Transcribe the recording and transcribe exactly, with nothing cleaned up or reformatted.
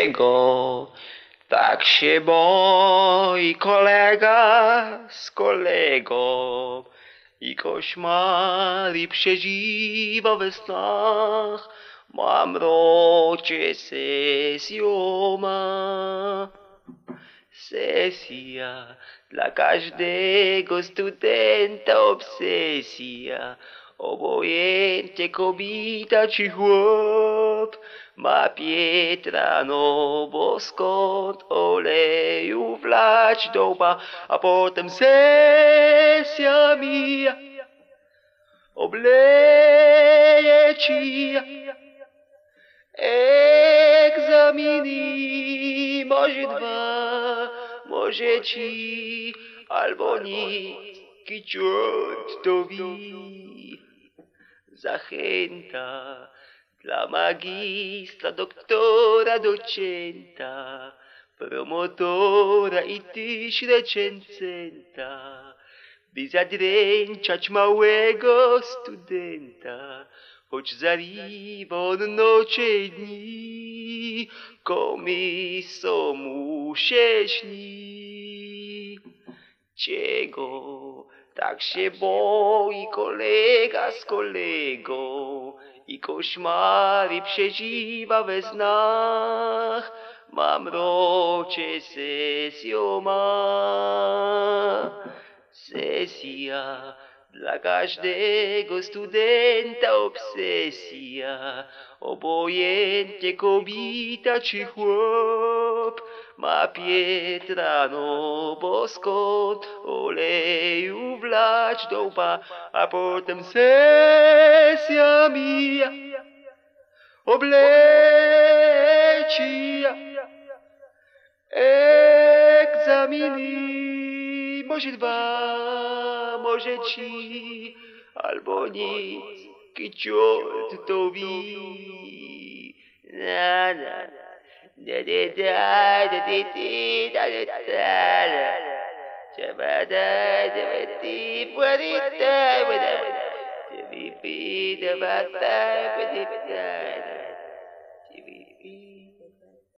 Czego tak się boi kolega z kolegą i koszmary przeżywa we snach? Mamrocie sesją ma. Sesja dla każdego studenta obsesja. Obojętnie kobieta czy chłop ma Pietra, no bo skąd oleju wlać do łba, a potem sesja mija, obleje cija. Egzaminy może dwa, może trzy, albo nic, kiciot to wi. Zachęta dla magistra, doktora, docenta, promotora i tyś recenzenta, by zadręczać małego studenta, choć zariwa on nocze dni, komiso mu się śni. Czego tak się boi kolega z kolegą i koszmary przeżywa we snach? Mamrocie sesją ma. Sesja dla każdego studenta obsesja. Obojętnie kobieta czy chłop ma Pietra, no bo skąd oleju wlać do łba, a potem sesja mija, obleci egzaminy może dwa, może trzy, albo nic, kiciot to wi. Na na da da da da da da da da da. Chabada da ti puerita da da. Ti pi da ba da da da.